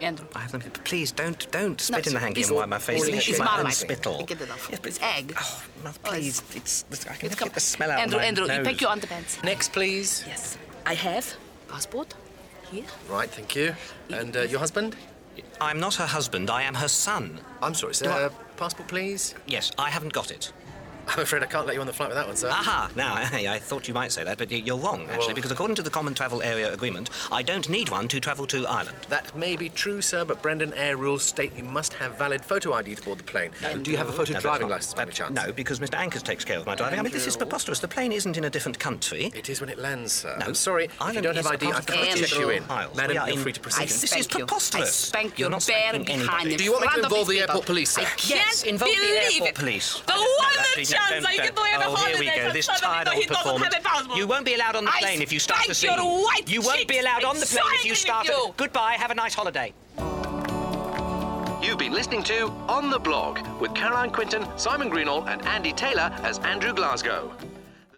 Andrew. I have them. Please don't spit in the hanky it's- and wipe my face. it's It's my own Marmite. spittle. Ik heb dit af. Yes, but It's egg. Oh, Mother, please. I can It's get the smell out Andrew, of my Andrew, you nose. pack your underpants. Next, please. Yes. I have passport. Here. Right, thank you. And your husband? I'm not her husband. I am her son. I'm sorry, sir. Passport, please. Yes, I haven't got it. I'm afraid I can't let you on the flight with that one, sir. Aha! Now, I thought you might say that, but you're wrong, actually, because according to the Common Travel Area Agreement, I don't need one to travel to Ireland. That may be true, sir, but Brendan Air rules state you must have valid photo ID to board the plane. Do you have a photo No, that's driving not- licence by any chance? No, because Mr. Ankers takes care of my driving. I mean, this is preposterous. The plane isn't in a different country. It is when it lands, sir. No. I'm sorry. If you Ireland don't have is a ID, part I of the can't British check you in. Isles. Madam, We are you're in- free to I proceed. This is spank you. preposterous. I spank You're your not bare spanking behind anybody. in Do you want me to front of involve these the people. airport police, sir? I can't Yes, involve the believe airport it. police. The one chance I get to have a Oh, here we holiday go. and This suddenly tired old he doesn't have performance. a passport. You won't be allowed on the I plane if you start to spank sing. your white You won't be cheeks. allowed on the plane if you I'm start signing to... with you. Goodbye. Have a nice holiday. You've been listening to On the Blog with Caroline Quinton, Simon Greenall and Andy Taylor as Andrew Glasgow.